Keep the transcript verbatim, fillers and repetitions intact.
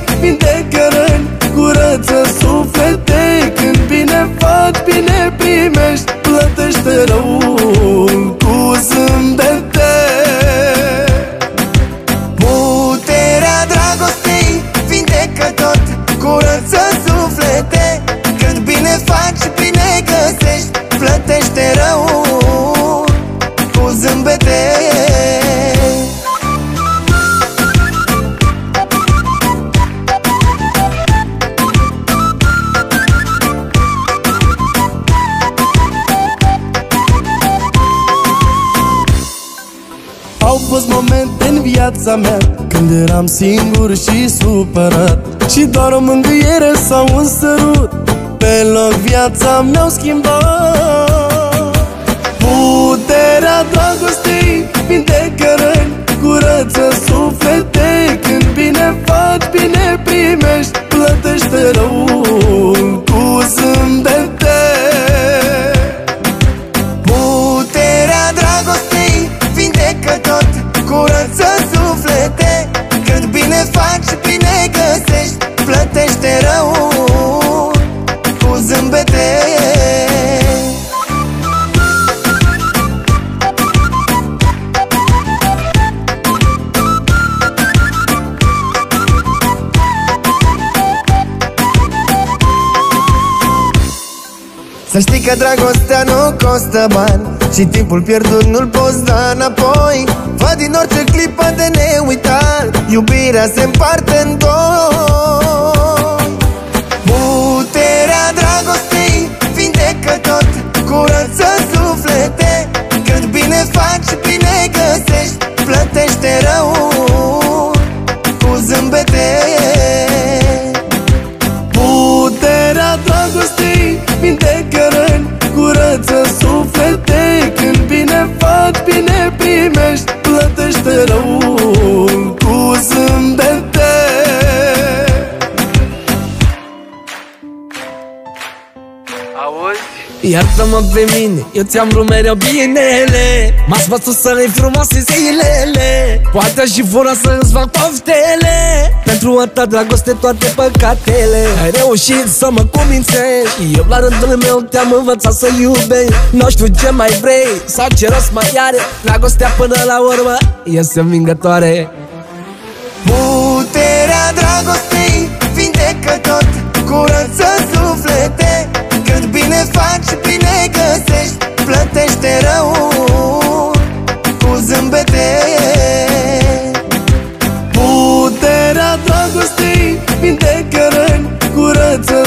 vindecă răni, curăță suflete. Când bine faci, bine primești, plătește răul cu zâmbete. Puterea dragostei vindecă tot, curăță suflete. Când bine faci, bine găsești, plătește răul cu zâmbete. Au fost momente în viața mea când eram singur și supărat, și doar o mângâiere sau un sărut pe loc viața mi-au schimbat. Puterea dragostei vindecă răni, curăță suflete. Când bine faci, bine primești, plătește răul cu zâmbete. Puterea dragostei vindecă tot, curăță suflete. Când bine faci, bine găsești, plătește răul cu zâmbete. Să știi că dragostea nu costă bani și timpul pierdut nu-l poți da înapoi. Fă din orice clipă de neuitat, iubirea se împarte în doi. Puterea dragostei vindecă tot, curăță suflete. Când bine faci, bine găsești, plătește răul cu zâmbete. Puterea dragostei vindecă răni, curăță suflete. Când bine faci, bine primești, plătește răul cu zâmbete. Auzi? Iartă-mă pe mine, eu ți-am vrut mereu binele. M-ați văzut să le frumoase zilele, poate și fără să îți fac poftele. Pentru a ta dragoste toate păcatele. Ai reușit să mă cumințești, eu la rândul meu te-am învățat să iubești. Nu știu ce mai vrei sau ce rost mai are, dragostea până la urmă este învingătoare. Puterea dragostei vindecă tot, curăță suflete. Când bine faci, bine găsești, plătește răul cu zâmbete. Puterea dragostei vindecă răni, curăță